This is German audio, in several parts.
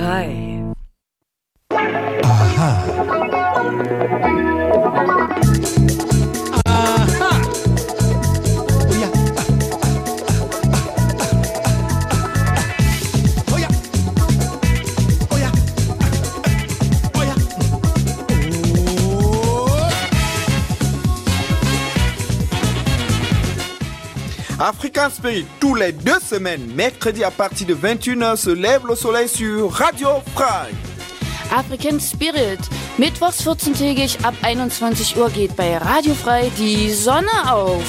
frei. Aha. Aha. Oh ja. Oh ja. Oh ja. Oh ja. African Spirit, tous les 2 semaines, mercredi à partir de 21h, se lève le soleil sur Radio Frei. African Spirit, mittwochs 14-tägig ab 21 Uhr geht bei Radio Frei die Sonne auf.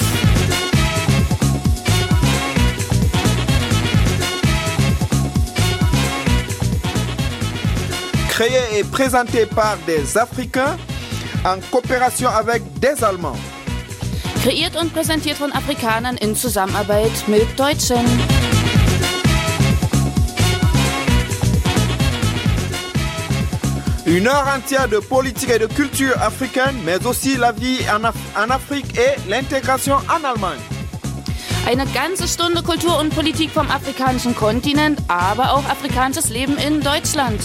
Créé et présenté par des Africains en coopération avec des Allemands. Kreiert und präsentiert von Afrikanern in Zusammenarbeit mit Deutschen. Une heure entière de politique et de culture africaine, mais aussi la vie en Afrique et l'intégration en Allemagne. Eine ganze Stunde Kultur und Politik vom afrikanischen Kontinent, aber auch afrikanisches Leben in Deutschland.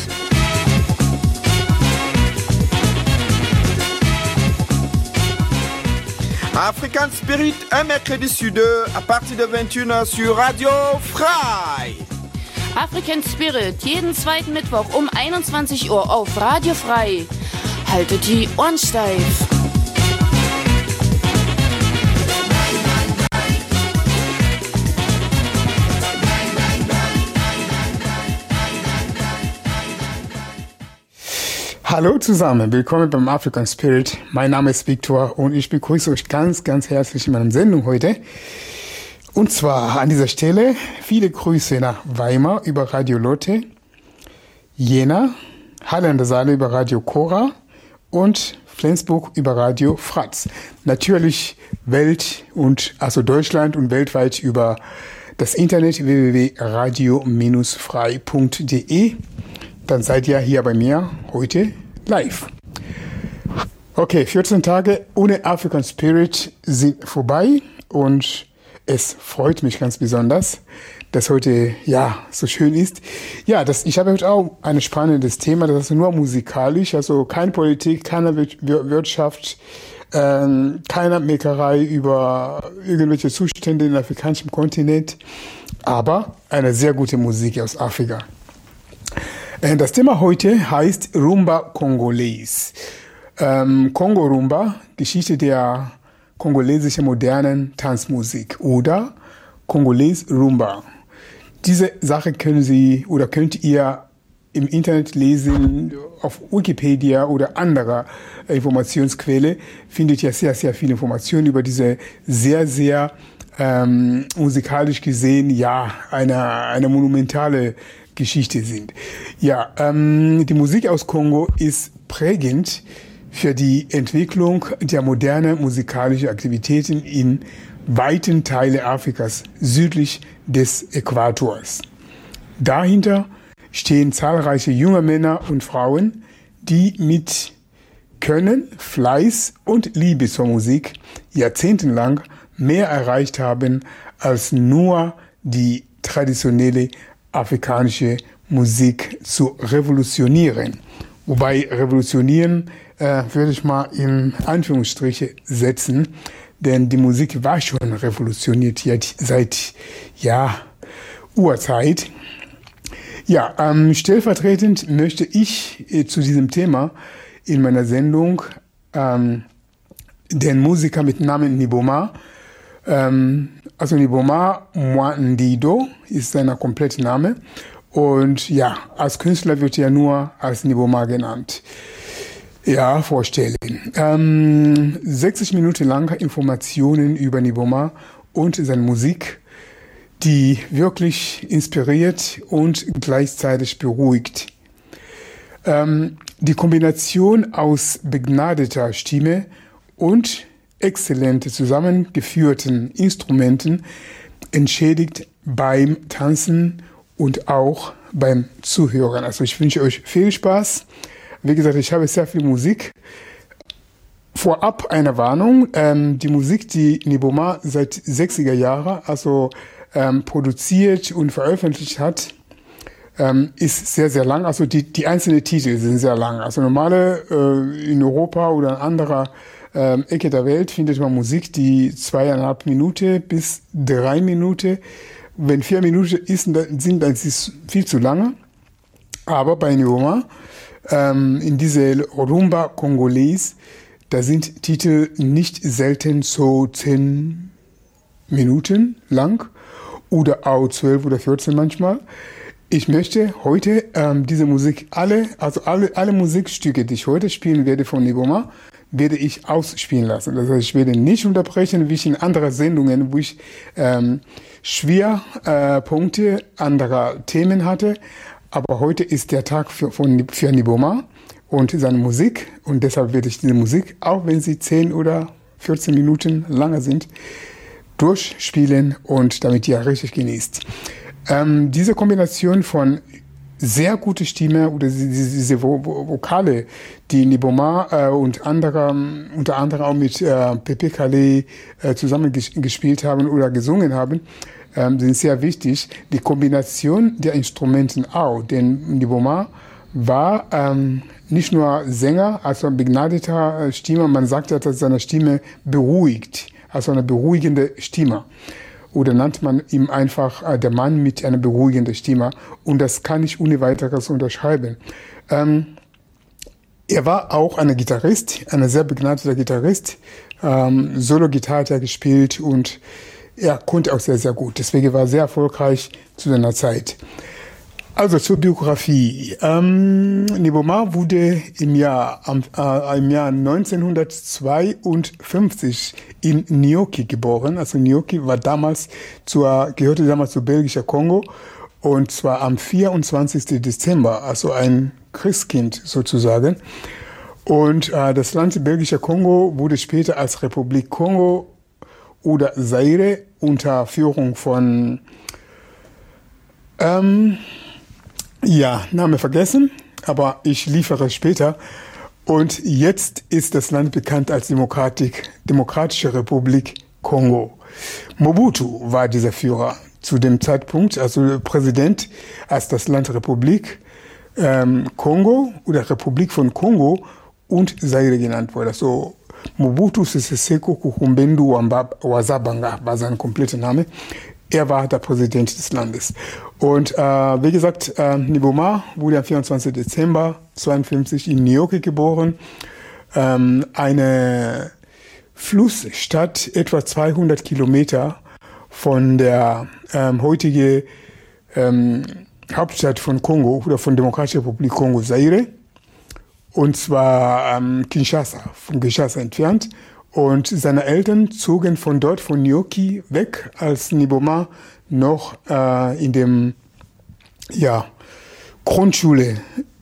African Spirit, un mercredi sur 2 à partir de 21h sur Radio Frei. African Spirit, jeden zweiten Mittwoch um 21 Uhr auf Radio Frei. Haltet die Ohren steif. Hallo zusammen, willkommen beim African Spirit. Mein Name ist Victor und ich begrüße euch ganz, ganz herzlich in meiner Sendung heute. Und zwar an dieser Stelle viele Grüße nach Weimar über Radio Lotte, Jena, Halle an der Saale über Radio Cora und Flensburg über Radio Fratz. Natürlich Deutschland und weltweit über das Internet www.radio-frei.de. Dann seid ihr hier bei mir heute live. Okay, 14 Tage ohne African Spirit sind vorbei und es freut mich ganz besonders, dass heute so schön ist. Ja, ich habe heute auch ein spannendes Thema, das ist nur musikalisch, also keine Politik, keine Wirtschaft, keine Meckerei über irgendwelche Zustände im afrikanischen Kontinent, aber eine sehr gute Musik aus Afrika. Das Thema heute heißt Rumba Congolese. Kongo Rumba, Geschichte der kongolesischen modernen Tanzmusik oder Congolese Rumba. Diese Sache könnt ihr im Internet lesen, auf Wikipedia oder anderer Informationsquelle. Findet ihr sehr, sehr viele Informationen über diese sehr, sehr musikalisch gesehen, eine monumentale Geschichte sind. Die Musik aus Kongo ist prägend für die Entwicklung der modernen musikalischen Aktivitäten in weiten Teilen Afrikas südlich des Äquators. Dahinter stehen zahlreiche junge Männer und Frauen, die mit Können, Fleiß und Liebe zur Musik jahrzehntelang mehr erreicht haben, als nur die traditionelle afrikanische Musik zu revolutionieren. Wobei revolutionieren würde ich mal in Anführungsstriche setzen, denn die Musik war schon revolutioniert seit Urzeit. Stellvertretend möchte ich zu diesem Thema in meiner Sendung den Musiker mit Namen Niboma, Niboma Mwandido ist sein kompletter Name. Und als Künstler wird er nur als Niboma genannt. Vorstellen. 60 Minuten lang Informationen über Niboma und seine Musik, die wirklich inspiriert und gleichzeitig beruhigt. Die Kombination aus begnadeter Stimme und exzellent zusammengeführten Instrumenten entschädigt beim Tanzen und auch beim Zuhören. Also ich wünsche euch viel Spaß. Wie gesagt, ich habe sehr viel Musik. Vorab eine Warnung. Die Musik, die Niboma seit 60er Jahren produziert und veröffentlicht hat, ist sehr, sehr lang. Also die einzelnen Titel sind sehr lang. Also normale in Europa oder in anderer Ecke der Welt findet man Musik, die 2,5 Minuten bis 3 Minuten. Wenn 4 Minuten dann ist es viel zu lange. Aber bei Nioboma, in diese Rumba Congolese, da sind Titel nicht selten so 10 Minuten lang oder auch 12 oder 14 manchmal. Ich möchte heute diese Musik, alle Musikstücke, die ich heute spielen werde von Nioboma, werde ich ausspielen lassen. Das heißt, ich werde nicht unterbrechen, wie ich in anderen Sendungen, wo ich Schwerpunkte anderer Themen hatte. Aber heute ist der Tag für Nioboma und seine Musik. Und deshalb werde ich diese Musik, auch wenn sie 10 oder 14 Minuten lange sind, durchspielen und damit ihr richtig genießt. Diese Kombination von sehr gute Stimme oder diese Vokale, die Nioboma unter anderem auch mit Pepe Kalle zusammen gespielt haben oder gesungen haben, sind sehr wichtig. Die Kombination der Instrumenten auch, denn Nioboma war nicht nur Sänger, also ein begnadeter Stimme, man sagt ja, dass seine Stimme beruhigt, also eine beruhigende Stimme. Oder nennt man ihm einfach der Mann mit einer beruhigenden Stimme. Und das kann ich ohne weiteres unterschreiben. Er war auch ein Gitarrist, ein sehr begnadeter Gitarrist. Solo-Gitarre hat er gespielt und er konnte auch sehr, sehr gut. Deswegen war er sehr erfolgreich zu seiner Zeit. Also zur Biografie. Nioboma wurde im Jahr 1952 in Niokki geboren. Also Niokki gehörte damals zu belgischer Kongo und zwar am 24. Dezember, also ein Christkind sozusagen. Und das Land belgischer Kongo wurde später als Republik Kongo oder Zaire unter Führung von Name vergessen, aber ich liefere später. Und jetzt ist das Land bekannt als Demokratische Republik Kongo. Mobutu war dieser Führer zu dem Zeitpunkt, also Präsident, als das Land Republik Kongo oder Republik von Kongo und Zaire genannt wurde. So Mobutu Sese Seko Kukumbendu Wazabanga war sein kompletter Name. Er war der Präsident des Landes. Und wie gesagt, Nioboma wurde am 24. Dezember 1952 in Niokki geboren. Eine Flussstadt, etwa 200 Kilometer von der heutigen Hauptstadt von Kongo oder von Demokratischer Republik Kongo, Zaire. Und zwar von Kinshasa entfernt. Und seine Eltern zogen von dort, von Niokki, weg, als Nioboma noch in dem Grundschule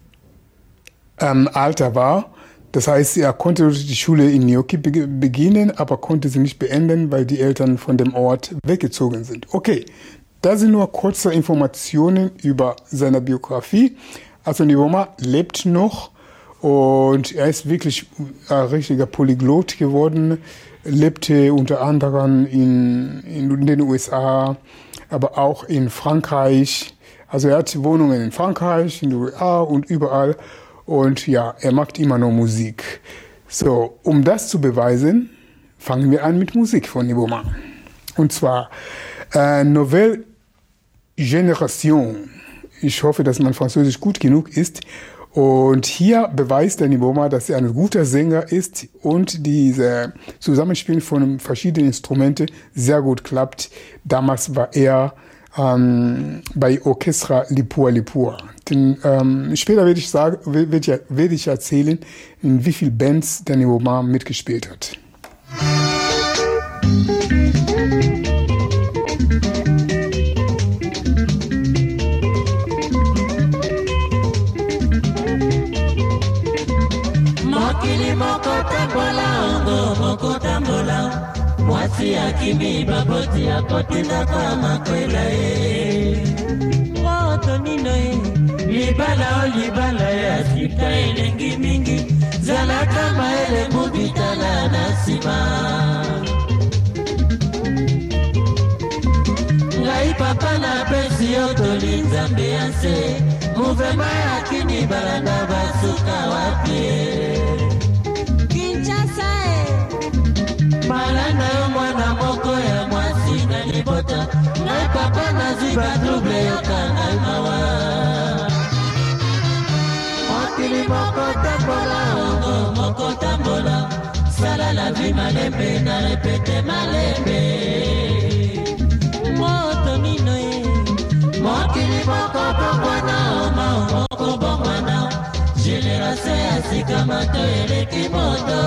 Alter war. Das heißt, er konnte die Schule in Niokki beginnen, aber konnte sie nicht beenden, weil die Eltern von dem Ort weggezogen sind. Okay, das sind nur kurze Informationen über seine Biografie. Also Nioboma lebt noch. Und er ist wirklich ein richtiger Polyglot geworden, lebte unter anderem in den USA, aber auch in Frankreich. Also er hat Wohnungen in Frankreich, in den USA und überall. Und ja, er macht immer noch Musik. So, um das zu beweisen, fangen wir an mit Musik von Nioboma. Und zwar Nouvelle Génération. Ich hoffe, dass mein Französisch gut genug ist. Und hier beweist der Nioboma, dass er ein guter Sänger ist und diese Zusammenspiel von verschiedenen Instrumenten sehr gut klappt. Damals war er bei Orchestra Lipua Lipua. Später werde ich erzählen, in wie vielen Bands der Nioboma mitgespielt hat. Mwasi akimi baboti akotinda kwa makwela Woto nino libala ya sita elengi mingi Zala kama ele mubitala nasima Ngai papa na pesi otoli nzambe ya se Mouvema ya kini balanda basuka wapi Kinshasa Balanda yo mwana moko ya mwasi na libota Ngai papa nazwi badouble yokanga mawa Mokili moko tambola ongo moko tambola Sala la vie malembe na repete malembe Moto nino Mokili moko bongwana oma moko bongwana Generation ya sika mato eleki moto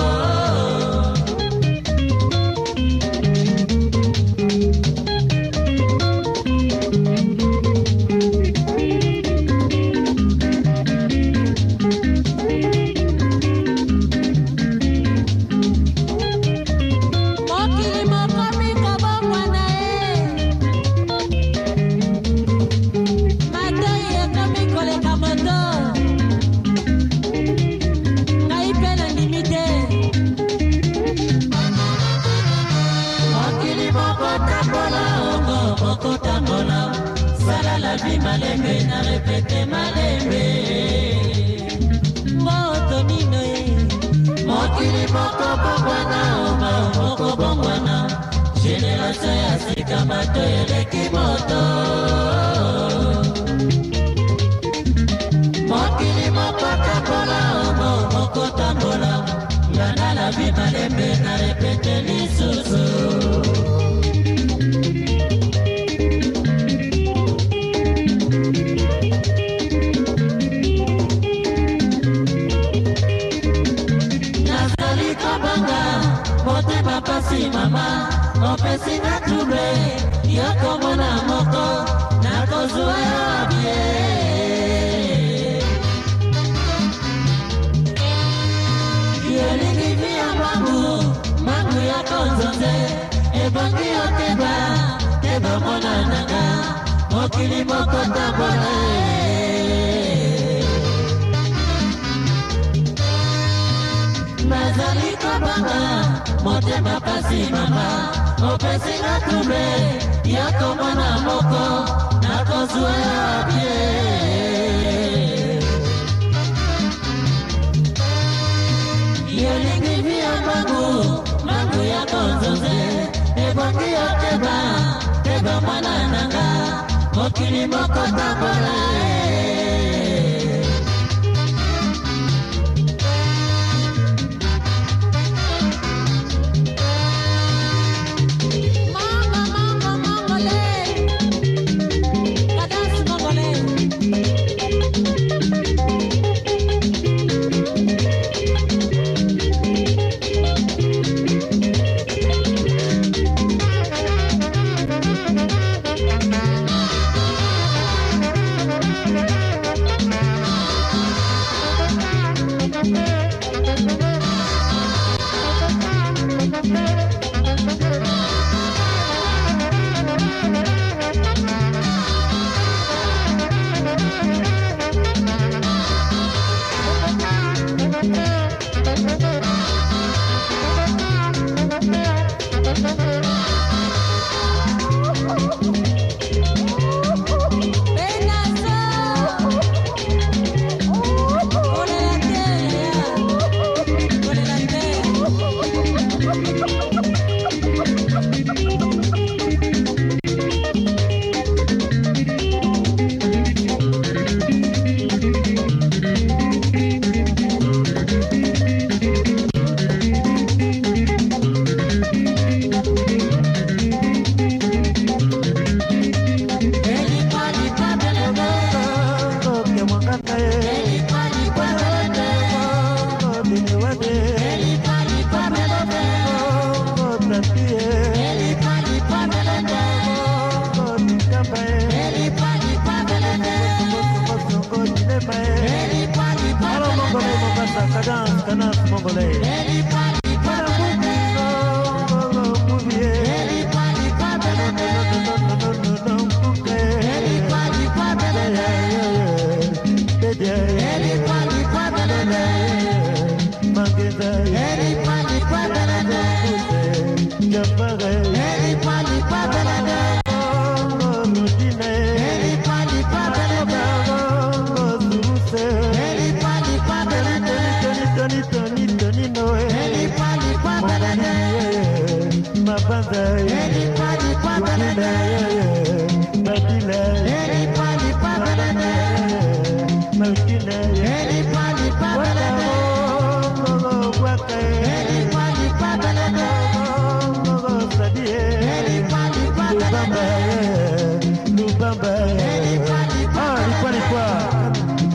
Malembe na repete malembe Moto nino Mokili moko bongwana oma moko bongwana Generation ya sika mato eleki moto Mokili moko tambola oma moko tambola Ngana la vie malembe na repete lisusu Motema pasi mama, opesi na tube Yoko mona moko, nako zuwa yo abie Yelingi via mangu yako nzonze Ebongi yo teba mona nanga Mokili moko tambola Nazali kobanga Motema pasi mama Opesi na tube Yako mwana moko Nako zuwa ya bie Yelingi via mangu yako nzonze Ebongi yo teba mwana nanga Mokili moko tambola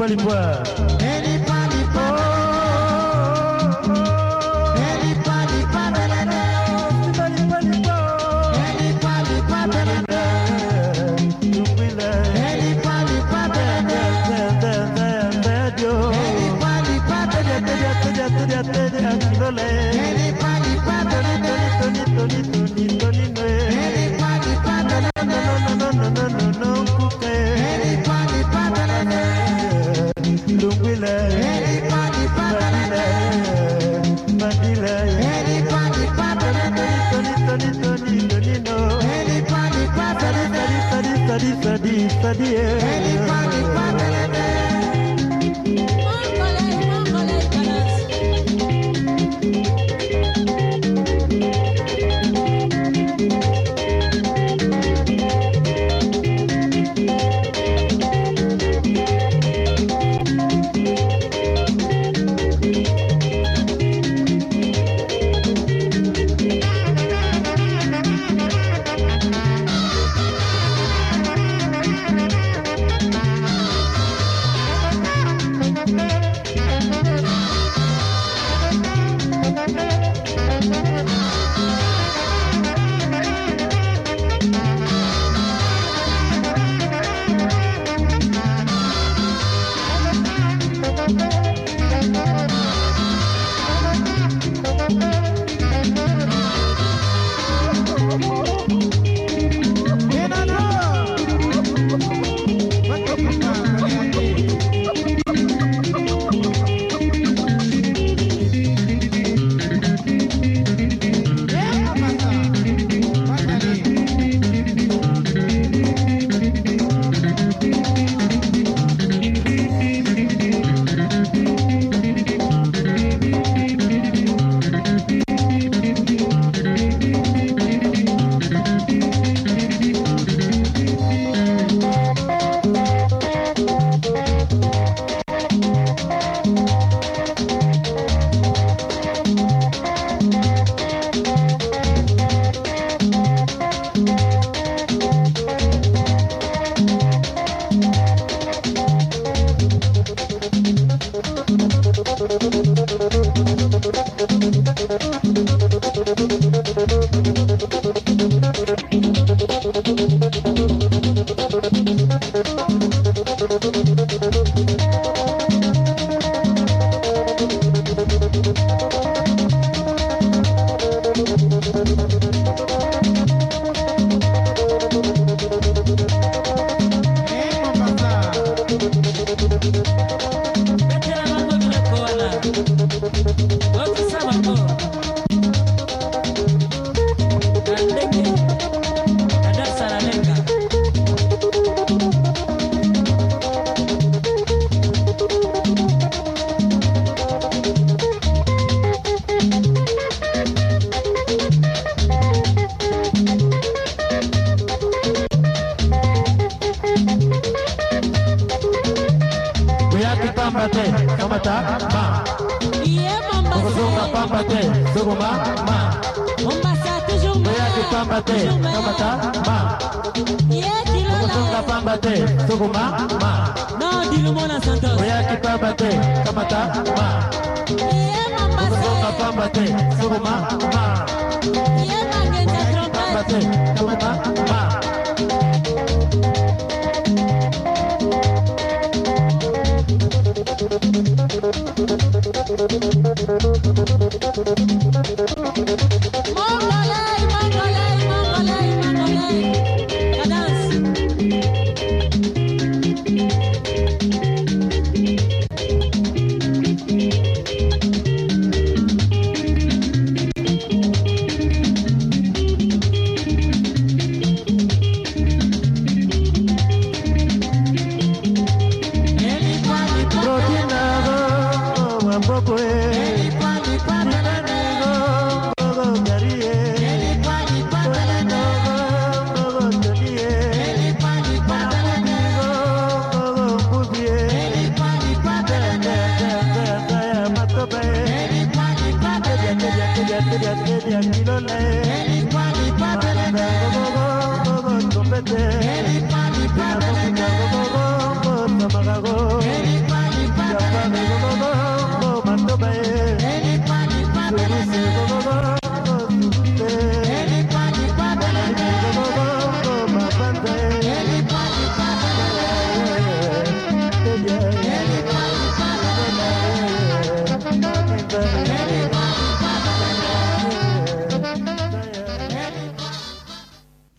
Lipoa.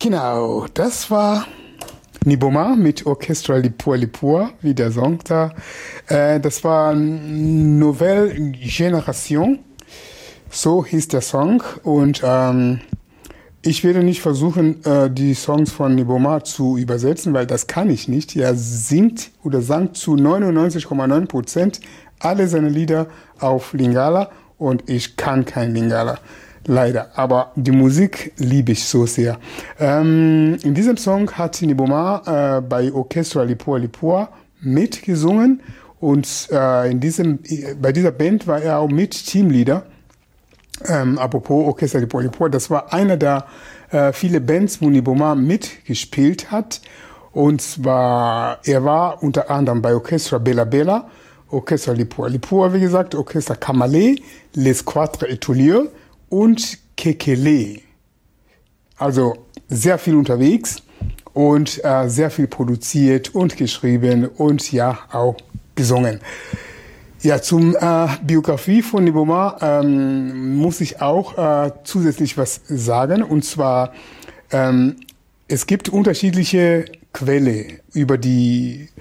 Genau, das war Niboma mit Orchestra Lipua Lipua, wie der Song da. Das war Nouvelle Génération, so hieß der Song. Und ich werde nicht versuchen, die Songs von Niboma zu übersetzen, weil das kann ich nicht. Er singt oder sang zu 99,9% alle seine Lieder auf Lingala und ich kann kein Lingala. Leider, aber die Musik liebe ich so sehr. In diesem Song hat Niboma bei Orchestra Lipua Lipua mitgesungen und bei dieser Band war er auch mit Teamleader. Apropos Orchestra Lipua Lipua, das war einer der viele Bands, wo Niboma mitgespielt hat. Und zwar, er war unter anderem bei Orchestra Bella Bella, Orchestra Lipua Lipua, wie gesagt, Orchestra Kamale, Les Quatre Étoiles und Kekele. Also sehr viel unterwegs und sehr viel produziert und geschrieben und ja, auch gesungen. Ja, zum Biografie von Niboma muss ich auch zusätzlich was sagen. Und zwar, es gibt unterschiedliche Quellen über die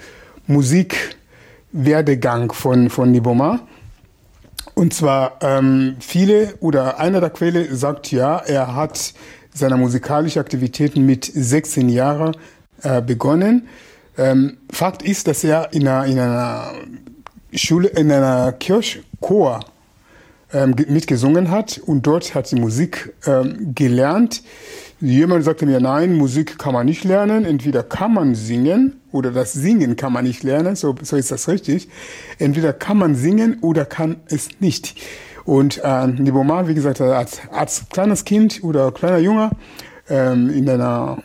Musikwerdegang von Niboma. Und zwar viele oder einer der Quellen sagt ja, er hat seine musikalischen Aktivitäten mit 16 Jahren begonnen. Fakt ist, dass er in einer Schule, in einer Kirchchor mitgesungen hat und dort hat die Musik gelernt. Jemand sagte mir, nein, Musik kann man nicht lernen, entweder kann man singen oder das Singen kann man nicht lernen, so ist das richtig. Entweder kann man singen oder kann es nicht. Und Niboma, wie gesagt, als kleines Kind oder kleiner Junge in einer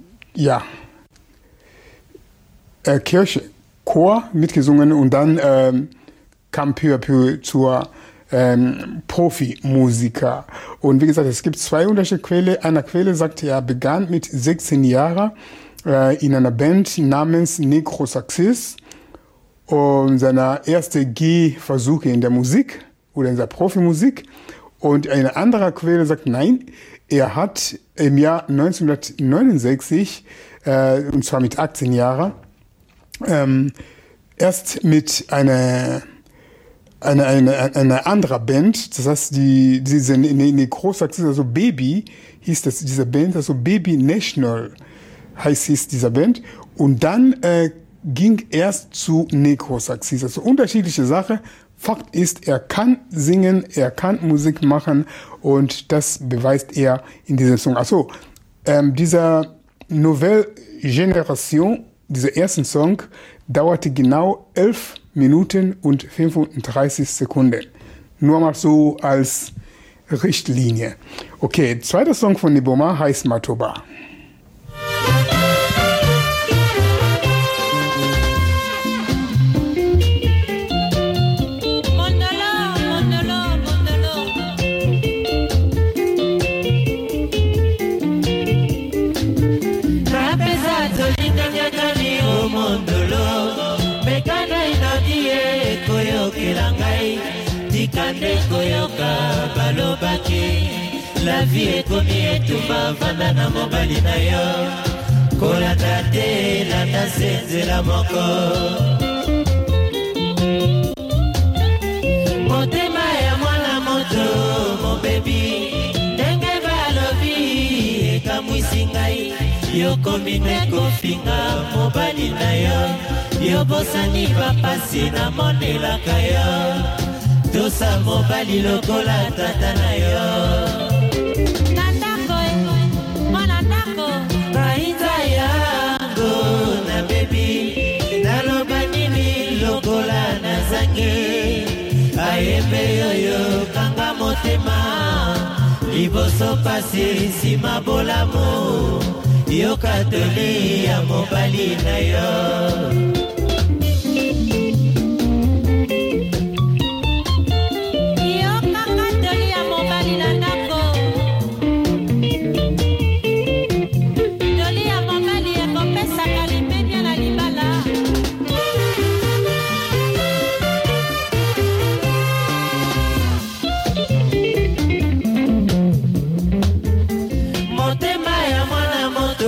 Kirchchor mitgesungen und dann kam peu à peu zur Profimusiker. Und wie gesagt, es gibt zwei unterschiedliche Quellen. Eine Quelle sagt, er begann mit 16 Jahren in einer Band namens Necrosaxis und seine erste Gehversuche in der Musik oder in der Profimusik. Und eine andere Quelle sagt, nein, er hat im Jahr 1969, und zwar mit 18 Jahren, erst mit einer anderen Band, das heißt, diese Necrosaxis, also Baby, hieß das, diese Band, also Baby National hieß dieser Band. Und dann ging erst zu Necrosaxis. Also unterschiedliche Sachen. Fakt ist, er kann singen, er kann Musik machen und das beweist er in diesem Song. Also, dieser Nouvelle Génération, dieser ersten Song, dauerte genau 11 Minuten und 35 Sekunden. Nur mal so als Richtlinie. Okay, zweiter Song von Niboma heißt Matoba. La vie ekomi etumba vanda na mobali na yo kolanda te landa nzela moko motema ya mwana moto mobebi ndenge balobi ekamwisi ngai yokomi nde kofinga mobali na yo yobosani bapasi namonelaka yo tosa mobali lokola tata na yo bainza yango na bebi naloba nini lokola nazangi ayembe yoyo kanga motema liboso pasi nsima bolamu yoka toli ya mobali na yo motema ya mwana moto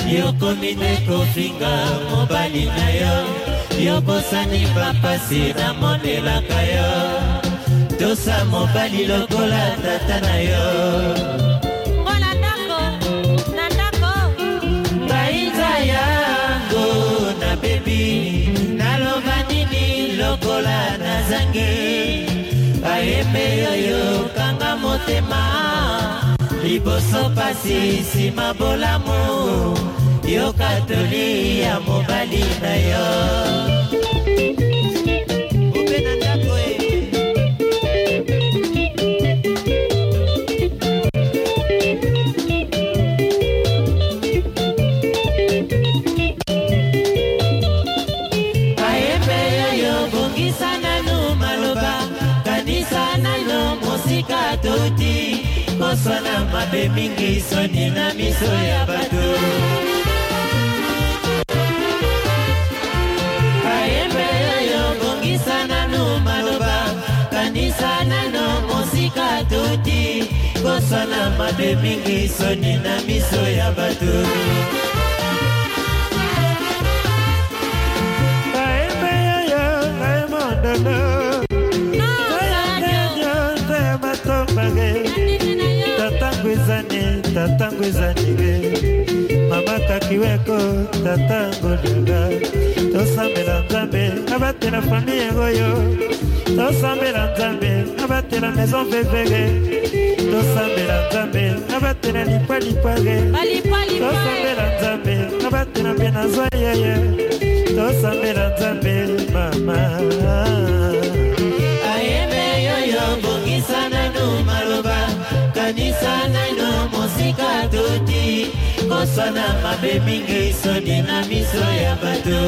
yokomi nde kofinga mobali na yo, yobosani bapasi namonelaka yo, tosa mobali lokola tata na yo. Mwana ndako, na ndako bainza yango na bebi, naloba nini lokola nazange, ayembe yoyo kanga motema, liboso pasi sima bolamu, yo katoli ya mobali na yo. Ope na ndako ayembe yoyo bongisa nanu maloba, kanisa nano mosika toti, kosana mabe mingi soni na miso ya bato. Ayembe yoyo bongisa nanu maloba, kanisa nano mosika toti, kosana mabe mingi soni na miso ya bato. Ayembe yoyo aimondolo, tatangu ezanige mama kakiweko tatangu daga, tosambela nzambe abatela famille ngoyo, tosambela nzambe abatela maison vevege, tosambela nzambe abatela lipalipage, tosambela nzambe abatela benazwa yeye, tosambela nzambe mama. Ayembe yoyo bongisa nanu maloba, kanisa nano mosika toti, kosana mabe mingi soni na miso ya bato.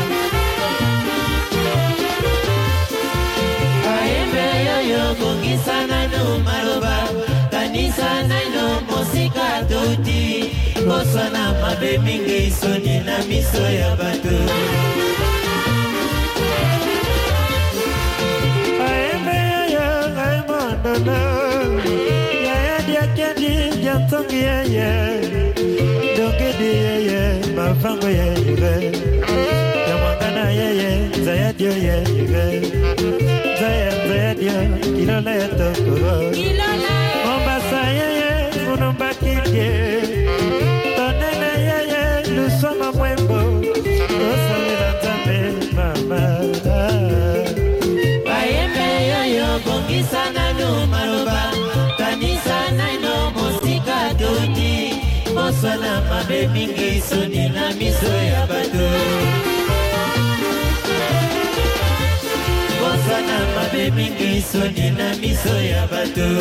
Ayembe yoyo bongisa nanu maloba, kanisa nano mosika toti, kosana mabe mingi soni na miso ya bato. Ayembe yoyo aimondolo, Jantongi yeye, dongedi yeye, mafango yeye, yamangana yeye, zayadio yeye, zayadio, kilala ya tokoro, Mombasa yeye, munomba kike, tonene yeye, lusoma mwembo, osalila nzambe mama. Ayembe yoyo bongisa nanu maloba, kanisa naino mosika toti, kosana mabe mingi soni na miso ya bato. Kosana mabe mingi soni na miso ya bato.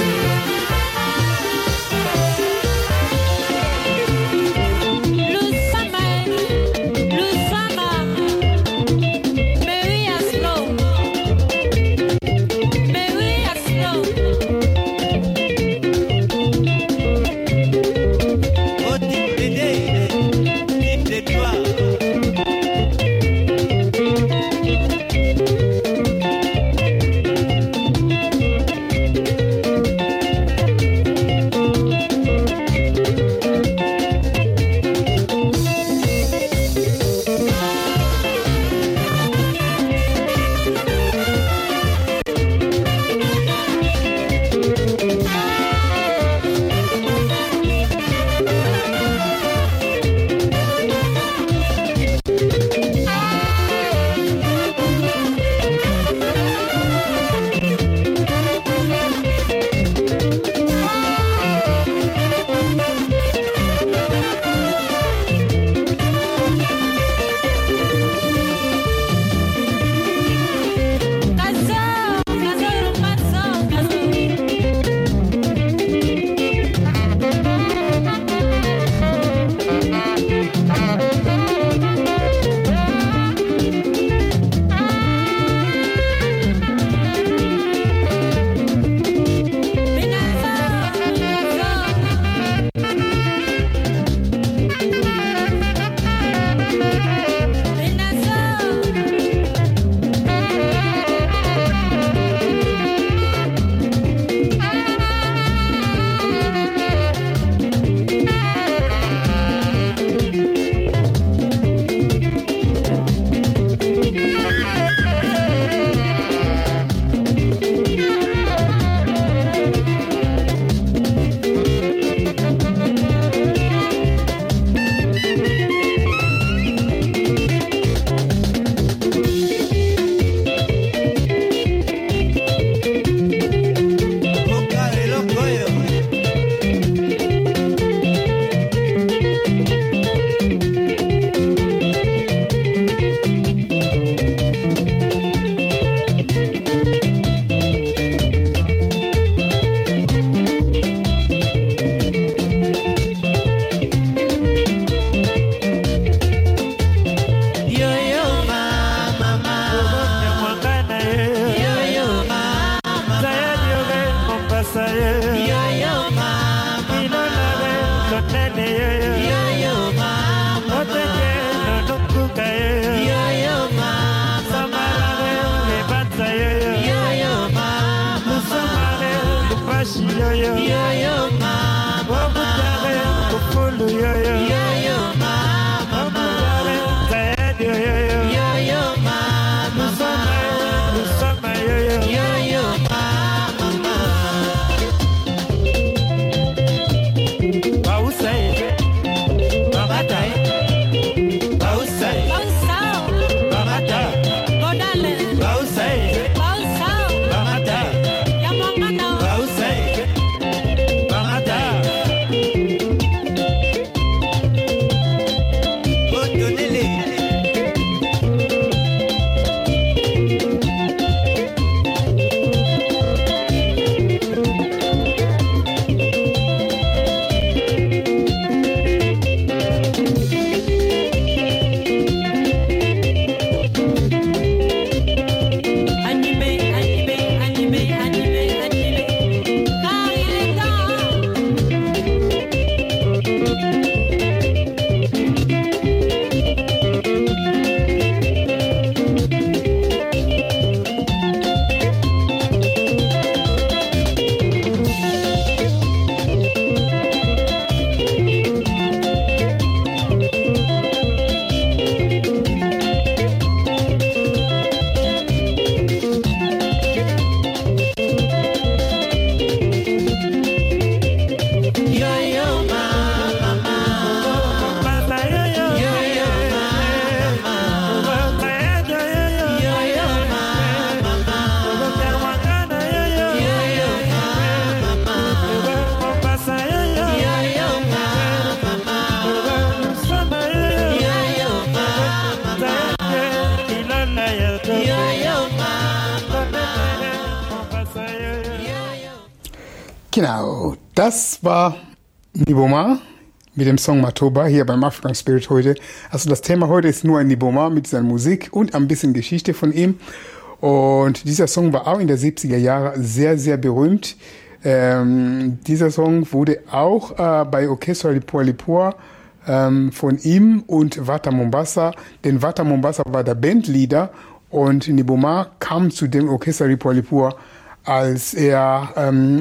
Genau, das war Niboma mit dem Song Matoba hier beim African Spirit heute. Also das Thema heute ist nur Niboma mit seiner Musik und ein bisschen Geschichte von ihm. Und dieser Song war auch in der 70er Jahre sehr, sehr berühmt. Dieser Song wurde auch bei Orchestra Lipua Lipua von ihm und Wata Mombasa, denn Wata Mombasa war der Bandleader und Niboma kam zu dem Orchestra Lipua Lipua, als er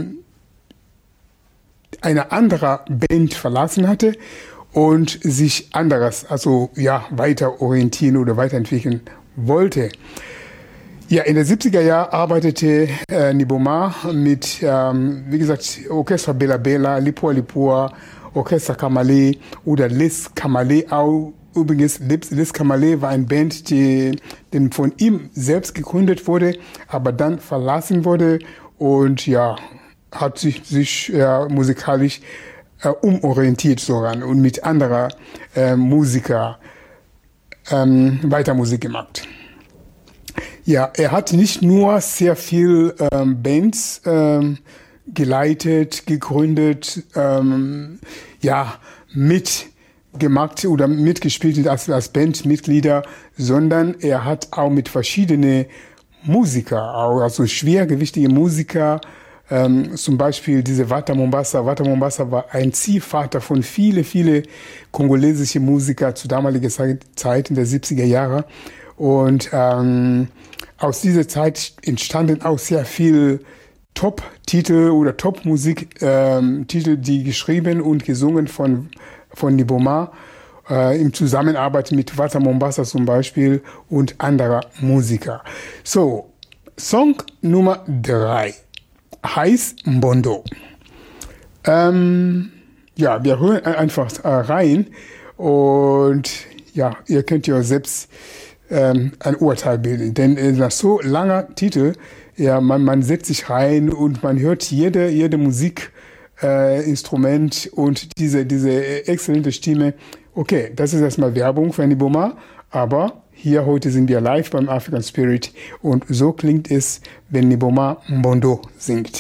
eine andere Band verlassen hatte und sich anderes, also ja, weiter orientieren oder weiterentwickeln wollte. Ja, in den 70er Jahren arbeitete Niboma mit, wie gesagt, Orchestra Bela Bela, Lipua Lipua, Orchestra Kamale oder Les Kamale auch. Übrigens, Les Kamale war eine Band, die von ihm selbst gegründet wurde, aber dann verlassen wurde und ja, hat sich musikalisch umorientiert sogar und mit anderen Musiker weiter Musik gemacht. Ja, er hat nicht nur sehr viel Bands geleitet, gegründet, mitgemacht oder mitgespielt als Bandmitglieder, sondern er hat auch mit verschiedenen Musikern, also schwergewichtige Musiker, zum Beispiel diese Wata Mombasa. Wata Mombasa war ein Ziehvater von viele kongolesische Musiker zur damaligen Zeit in der 70er Jahre. Und aus dieser Zeit entstanden auch sehr viel Top-Titel oder Top-Musik-Titel, die geschrieben und gesungen von Niboma in Zusammenarbeit mit Wata Mombasa zum Beispiel und anderer Musiker. So, Song Nummer 3 heißt Mbondo. Ja, wir hören einfach rein und ja, ihr könnt ja selbst ein Urteil bilden, denn nach so langer Titel, ja, man setzt sich rein und man hört jede Musikinstrument und diese exzellente Stimme. Okay, das ist erstmal Werbung für Niboma, aber hier heute sind wir live beim African Spirit und so klingt es, wenn Niboma Mbondo singt.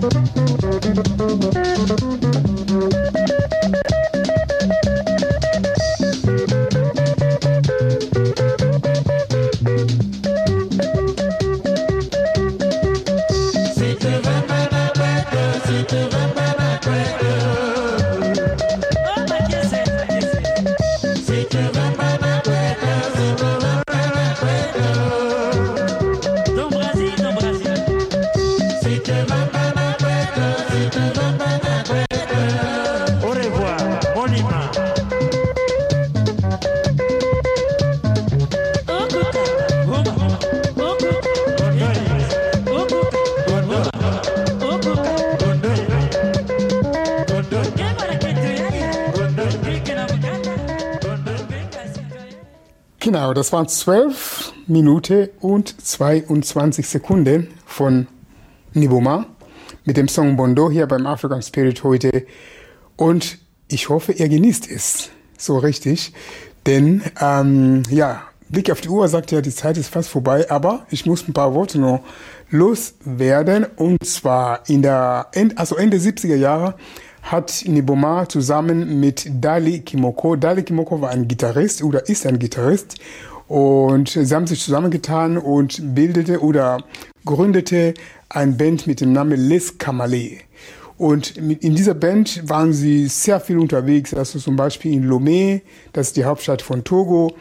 Genau, das waren 12 Minuten und 22 Sekunden von Niboma mit dem Song Bondo hier beim African Spirit heute. Und ich hoffe, ihr genießt es so richtig. Denn, Blick auf die Uhr sagt ja, die Zeit ist fast vorbei. Aber ich muss ein paar Worte noch loswerden. Und zwar Ende 70er Jahre hat Niboma zusammen mit Dali Kimoko war ein Gitarrist oder ist ein Gitarrist, und sie haben sich zusammengetan und gründete eine Band mit dem Namen Les Kamale. Und in dieser Band waren sie sehr viel unterwegs, also zum Beispiel in Lomé, das ist die Hauptstadt von Togo,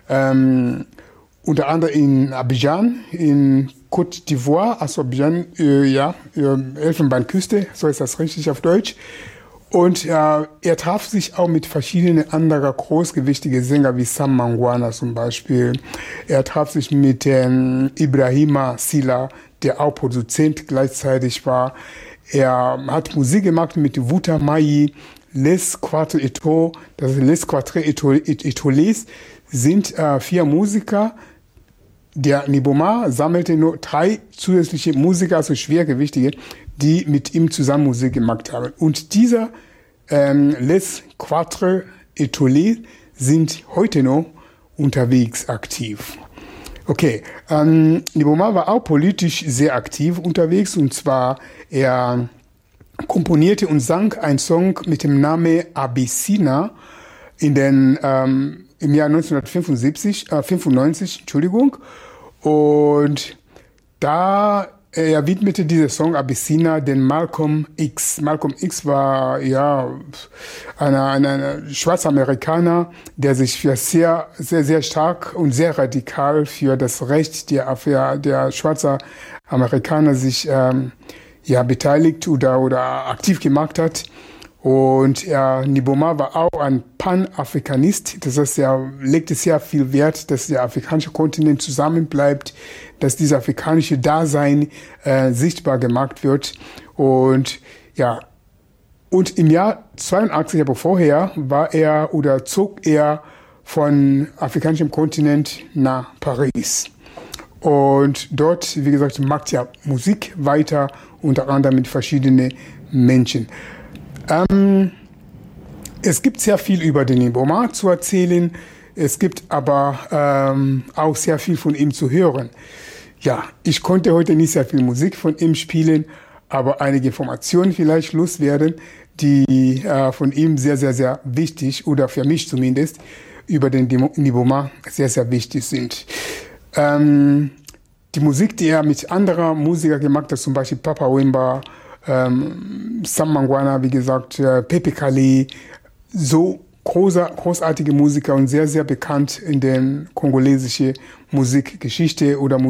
unter anderem in Abidjan, in Côte d'Ivoire, also Abidjan, Elfenbeinküste, so ist das richtig auf Deutsch. Und er traf sich auch mit verschiedenen anderen großgewichtigen Sängern wie Sam Mangwana zum Beispiel. Er traf sich mit Ibrahima Silla, der auch Produzent gleichzeitig war. Er hat Musik gemacht mit Wuta Mai, Les Quatre Etoiles, das ist Les Quatre Etoiles, sind 4 Musiker. Der Niboma sammelte nur 3 zusätzliche Musiker, also Schwergewichtige, die mit ihm zusammen Musik gemacht haben. Und dieser Les Quatre Etoiles sind heute noch unterwegs aktiv. Okay, Niboma war auch politisch sehr aktiv unterwegs, und zwar er komponierte und sang einen Song mit dem Namen Abyssina im Jahr 1995, und da er widmete dieser Song Abyssina den Malcolm X. Malcolm X war ein schwarzer Amerikaner, der sich für sehr, sehr, sehr stark und sehr radikal für das Recht der schwarzer Amerikaner sich beteiligt oder aktiv gemacht hat. Und Niboma war auch ein Pan-Afrikanist, das heißt, er legte sehr viel Wert, dass der afrikanische Kontinent zusammenbleibt, dass dieses afrikanische Dasein sichtbar gemacht wird. Und im Jahr 82, aber vorher zog er von afrikanischem Kontinent nach Paris. Und dort, wie gesagt, macht er Musik weiter, unter anderem mit verschiedenen Menschen. Es gibt sehr viel über den Niboma zu erzählen. Es gibt aber auch sehr viel von ihm zu hören. Ja, ich konnte heute nicht sehr viel Musik von ihm spielen, aber einige Informationen vielleicht loswerden, die von ihm sehr, sehr, sehr wichtig, oder für mich zumindest, über den Niboma sehr, sehr wichtig sind. Die Musik, die er mit anderen Musikern gemacht hat, zum Beispiel Papa Wemba, Sam Mangwana, wie gesagt, Pepe Kalle, so großartige Musiker und sehr, sehr bekannt in der kongolesischen Musikgeschichte oder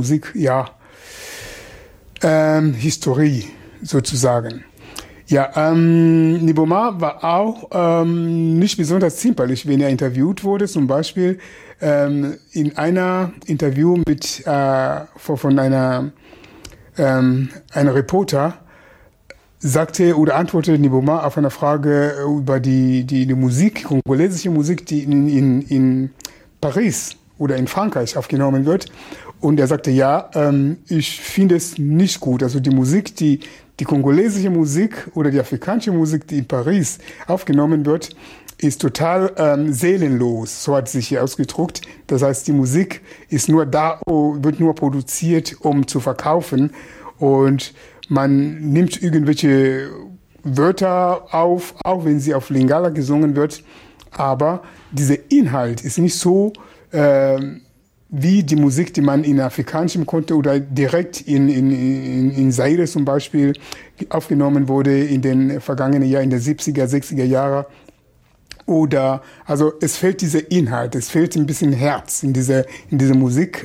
Historie sozusagen. Ja, Niboma war auch nicht besonders zimperlich, wenn er interviewt wurde. Zum Beispiel in einer Interview von einer Reporter antwortete Niboma auf eine Frage über die Musik, kongolesische Musik, die in Paris oder in Frankreich aufgenommen wird. Und er sagte, ich finde es nicht gut. Also die Musik, die kongolesische Musik oder die afrikanische Musik, die in Paris aufgenommen wird, ist total seelenlos, so hat es sich hier ausgedrückt. Das heißt, die Musik ist nur da, wird nur produziert, um zu verkaufen. Und man nimmt irgendwelche Wörter auf, auch wenn sie auf Lingala gesungen wird, aber dieser Inhalt ist nicht so wie die Musik, die man in afrikanischem konnte oder direkt in Zaire zum Beispiel aufgenommen wurde in den vergangenen Jahren, in den 70er, 60er Jahren. Oder, also es fehlt dieser Inhalt, es fehlt ein bisschen Herz in diese Musik,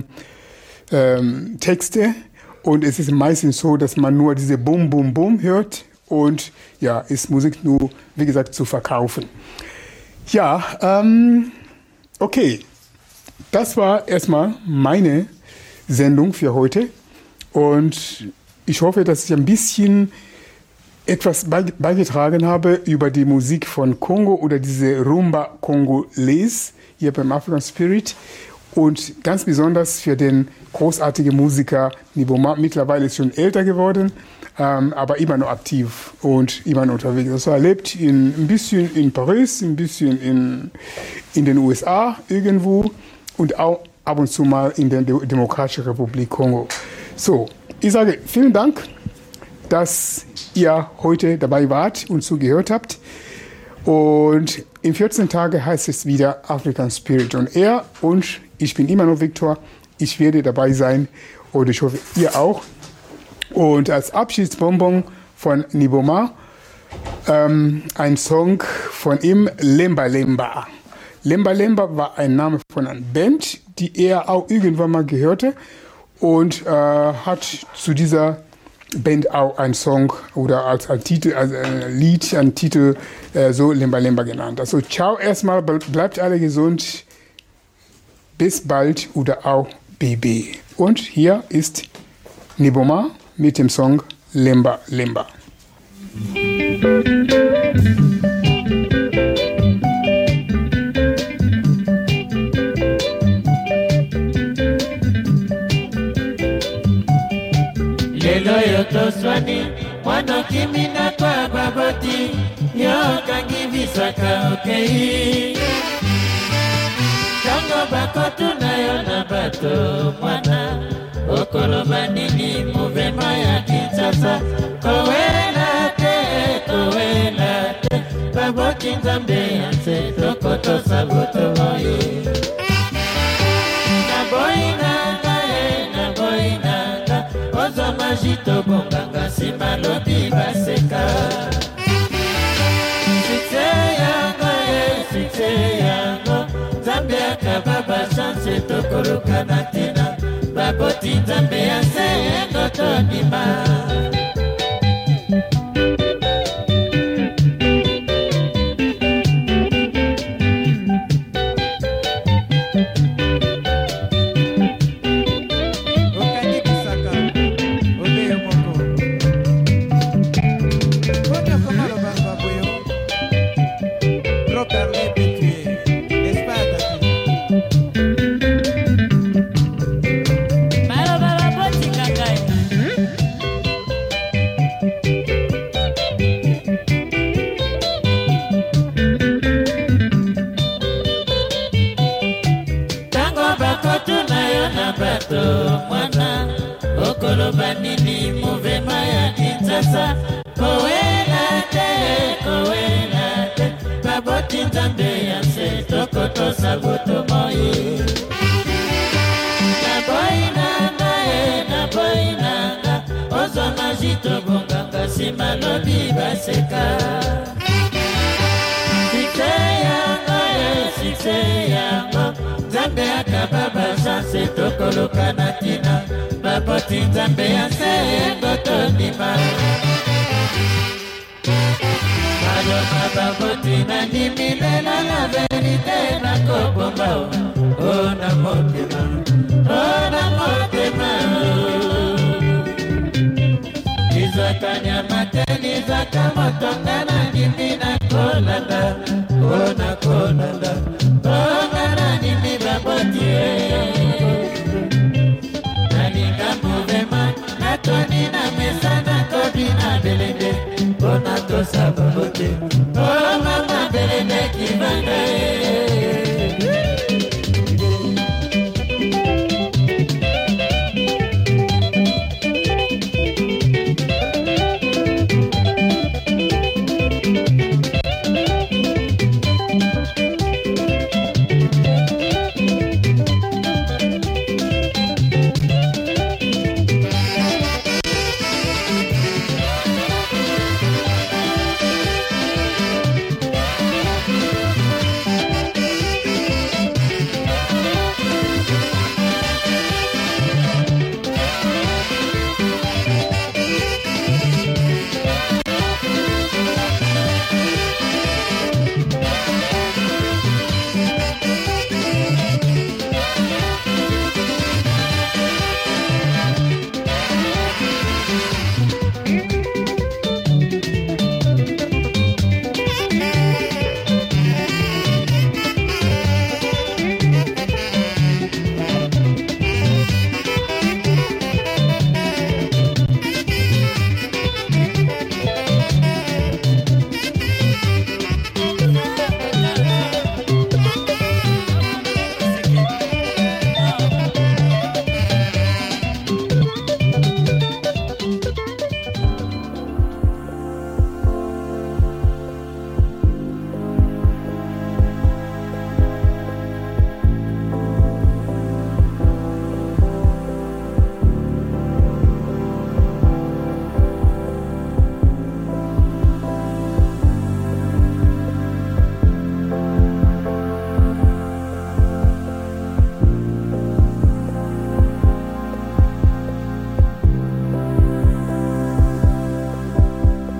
Texte. Und es ist meistens so, dass man nur diese Bum, Bum, Bum hört. Und ja, ist Musik nur, wie gesagt, zu verkaufen. Ja, okay. Das war erstmal meine Sendung für heute. Und ich hoffe, dass ich ein bisschen etwas beigetragen habe über die Musik von Kongo oder diese Rumba Congolese hier beim African Spirit. Und ganz besonders für den großartigen Musiker Niboma. Mittlerweile ist schon älter geworden, aber immer noch aktiv und immer noch unterwegs. Also er lebt ein bisschen in Paris, ein bisschen in den USA irgendwo und auch ab und zu mal in der Demokratischen Republik Kongo. So, ich sage vielen Dank, dass ihr heute dabei wart und zugehört habt. Und in 14 Tagen heißt es wieder African Spirit on Air. Und ich bin immer noch Victor. Ich werde dabei sein und ich hoffe, ihr auch. Und als Abschiedsbonbon von Niboma ein Song von ihm, Lemba Lemba. Lemba Lemba war ein Name von einer Band, die er auch irgendwann mal gehörte und hat zu dieser Band auch einen Song oder als Titel, als Lied, einen Titel so Lemba Lemba genannt. Also ciao erstmal, bleibt alle gesund, bis bald oder auch BB. Und hier ist Niboma mit dem Song Lemba Lemba. Lelo yoto swani, mwana kimina kwa baboti, yokangi visaka okei. Tango bako tunayo na bato mwana, okoloba nini muvema ya Kinshasa. Kowela te, baboti nzambe yanse, tokoto saboto moye. Na boinanga, ozo majito bonganga sima lobi baseka. Sikse yango, Zambe akababa chance tokoroka na tina. Baboti Zambe yanse engoto nima. Mwana okoloba nini muvema ya Kinshasa. Kowela te, baboti nzambe yanse tokoto saboto moye. Na boinanga, ozo majito bonganga sima lobi baseka. Sikse yango, Zambe akababa chance tokoloka na tina. Baboti Nzambe yanse engoto ndima. Maloma baboti na ndimilela la verite na kobomba. Na motema Izaka nyamate, izaka motongana.